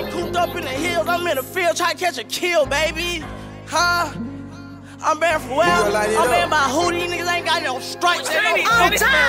ain't cooped up in the hills, I'm in the field trying to catch a kill, baby. Huh? I'm bearing for well. I'm bearing by who these niggas ain't got no stripes. I'm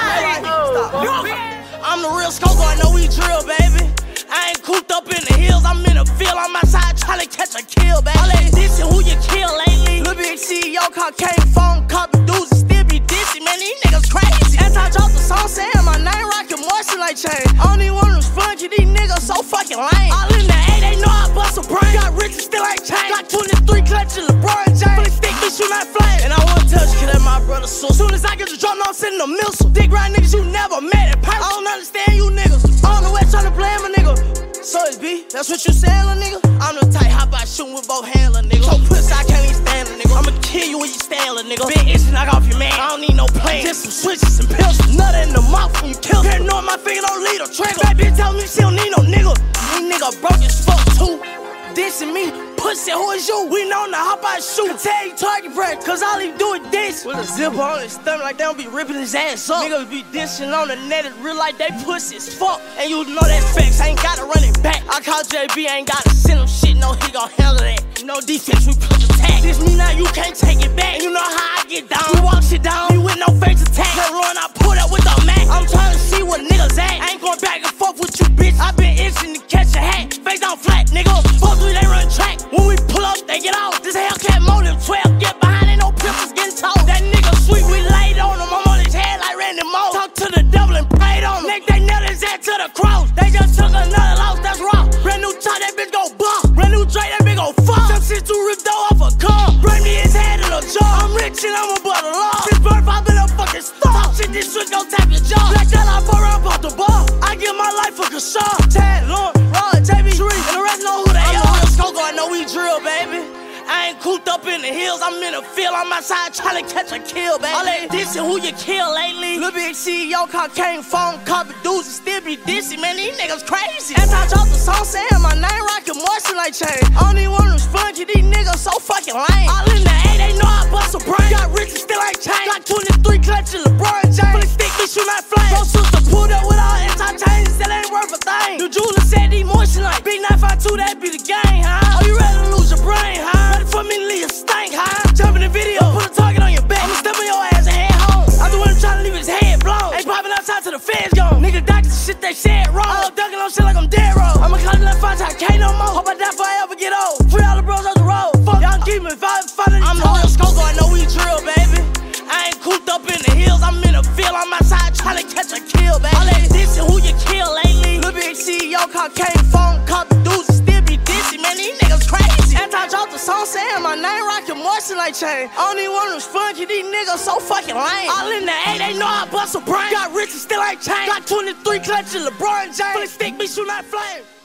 the real Skoko, I know we drill, baby. I ain't cooped up in the hills, I'm in the field, I'm outside trying to catch a kill, baby. All that dissing, who you kill lately? Lil' big CEO, cocaine phone, copy dudes, and still be dissing, man, these niggas crazy. After I dropped the song saying my name rockin' moisture like chain. I don't even want them spongy, these niggas so fucking lame. All in the A, they know I bust a brain. Got rich and still ain't changed. Got 23 clutches, LeBron James. Fully stick, bitch, you not flame. And I wanna touch, kid, that my brother so. Soon as I get the drum, I'm sending a missile. Dick right niggas you never met in person. I don't understand you niggas. I don't know where tryna play my nigga. So it's B, that's what you saying, little nigga? I'm the type, hop out shooting with both hands, little nigga. So pussy, I can't even stand, little nigga. I'ma kill you when you stand, little nigga. Big itch, knock off your man. I don't need no plane. Just some switches and pills. Nut in the mouth when you kill. Paranoid, my finger don't lead a trigger. That bitch tell me she don't need no nigga. These nigga broke as fuck too. Dissing me, pussy, who is you? We known to hop out shoot. Can tell you target practice, cause all he do is diss. With a zipper on his stomach like they don't be ripping his ass up. Niggas be dissing on the net, it's real like they pussy as fuck. And you know that facts, I ain't gotta run it back. I call JB, I ain't gotta send him shit, no, he gon' handle that. No defense, we push attack. This me now, you can't take it back. You know how I get down. You walk shit down, you with no face attack. That run, I pull up with the Mac. I'm trying to see what niggas at. I ain't going back and forth with you, bitch. I been itching to catch a hat. Face down flat, nigga. 4-3, they run track. When we pull up, they get off. This Hellcat motive 12. Get behind, ain't no pistols getting told. That nigga sweet, we laid on him. I'm on his head like Randy Moss. Talk to the devil and prayed on him. Neck, they nailed his ass to the cross. They just took another loss, that's raw. Brand new top, that bitch gon' bust. Brand new Drake, that bitch gon' fuck. Some shit to rip though off a car. Bring me his head in a jar. I'm rich and I'm above the law. Since birth, I've been a fucking star. Talk shit, this switch gon' tap your jaw. Black that I pour around off the bar. I give my life a Kashar. Tad, Lord, Rod, JB, Sharif, and the rest know who they are. I'm the real Skoko, I know we drill, baby. I ain't cooped up in the hills, I'm in the field, I'm outside trying to catch a kill, baby. All that dissing, who you kill lately? Lil' big CEO, cocaine phone, copy dudes, and still be dissing, man, these niggas crazy. After I dropped the song saying my name rockin' moisture like chain. I don't even want them spongy, these niggas so fucking lame. All in the A, they know I bust a brain. Got rich and still ain't changed. Got 23 clutches, LeBron James. Fully stick, bitch, you not flame. Bro, sister pulled up with all anti-chains, still ain't worth a thing. The jeweler said he moisture like Big 952, that be the game, huh? Are you ready to lose your brain, huh? Ready for me to leave a stank, huh? Jump in the video, put a target on your back. I'ma step on your ass and head home. I'm the one trying to leave his head blown. Ain't popping outside till the feds gone. Nigga doctors the shit they said wrong. I'm ducking on shit like I'm dead wrong. I'ma call you like 5 times, can't no more. Hope I die before I ever get old. Free all the bros off the road. Fuck, y'all keep me fighting. I'm the real Skoko, I know we drill, baby. I ain't cooped up in the hills, I'm in the field, I'm outside trying to catch a kill, baby. All that dissing, who you kill lately? Lil' big CEO, cocaine phone, copy dudes, and still be dissing, man, these niggas crazy. After I dropped the song saying my name rockin' moisture like chain. I don't even want them spongy, these niggas so fucking lame. All in the A, they know I bust a brain. Got rich and still ain't changed. Got 23 clutches, LeBron James. Fully stick, bitch, you not flame.